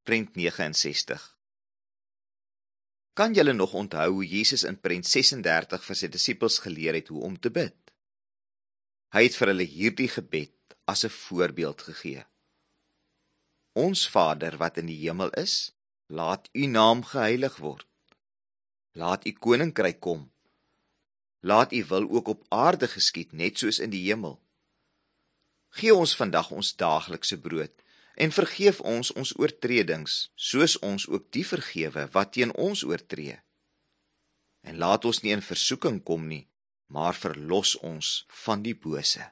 Prent 69. Kan julle nog onthou hoe Jesus in prent 36 vir sy disippels geleer het hoe om te bid? Hy het vir hulle hierdie gebed as 'n voorbeeld gegee. Ons Vader wat in die hemel is, laat u naam geheilig word. Laat u koninkryk kom. Laat u wil ook op aarde geskied, net soos in die hemel. Gee ons vandag ons daaglikse brood en vergeef ons oortredings, soos ons ook die vergewe wat teen ons oortree. En laat ons nie in versoeking kom nie, maar verlos ons van die bose.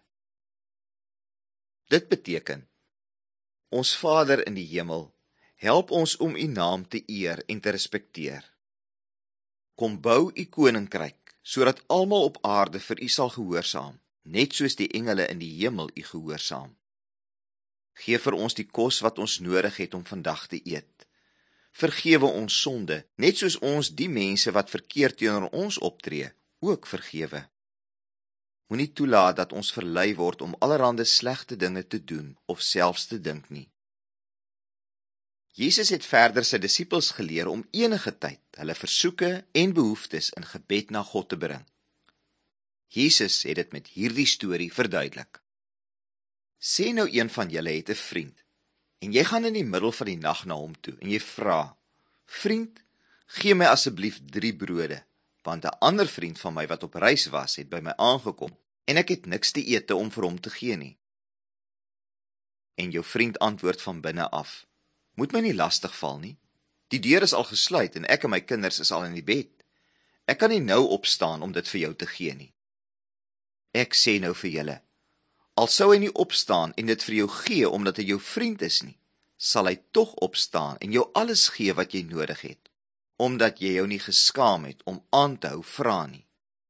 Dit beteken, ons Vader in die hemel, help ons om u naam te eer en te respekteer. Kom bou u koninkryk, sodat almal op aarde vir u sal gehoorsaam, net soos die engele in die hemel u gehoorsaam. Geef vir ons die kos wat ons nodig het om vandag te eet. Vergewe ons sonde, net soos ons die mense wat verkeerd teenoor ons optree, ook vergewe. Moenie toelaat dat ons verlei word om allerhande slegte dinge te doen of selfs te dink nie. Jesus het verder sy disippels geleer om enige tyd hulle versoeke en behoeftes in gebed na God te bring. Jesus het dit met hierdie storie verduidelik. Sê nou een van julle het 'n vriend, en jy gaan in die middel van die nag na hom toe, en jy vra, vriend, gee my asseblief 3 brode, want 'n ander vriend van my wat op reis was, het by my aangekom, en ek het niks te ete om vir hom te gee nie. En jou vriend antwoord van binne af, moet my nie lastig val nie, die deur is al gesluit, en ek en my kinders is al in die bed, ek kan nie nou opstaan om dit vir jou te gee nie. Ek sê nou vir julle, al sou hy nie opstaan en dit vir jou gee, omdat hy jou vriend is nie, sal hy tog opstaan en jou alles gee wat jy nodig het, omdat jy jou nie geskaam het om aan te hou vra nie.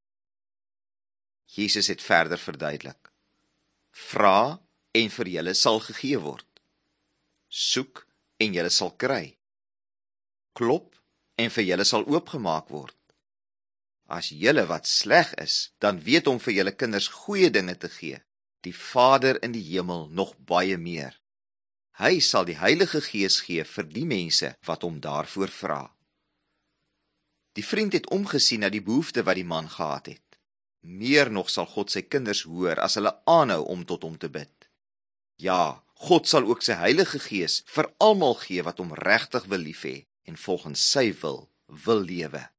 Jesus het verder verduidelik, vra en vir julle sal gegee word, soek en julle sal kry, klop en vir julle sal oopgemaak word. As julle wat sleg is, dan weet om vir julle kinders goeie dinge te gee, die Vader in die hemel nog baie meer. Hy sal die Heilige Gees gee vir die mense wat hom daarvoor vra. Die vriend het omgesien na die behoefte wat die man gehad het. Meer nog sal God sy kinders hoor as hulle aanhou om tot hom te bid. Ja, God sal ook sy Heilige Gees vir almal gee wat hom regtig wil lief hê en volgens sy wil lewe.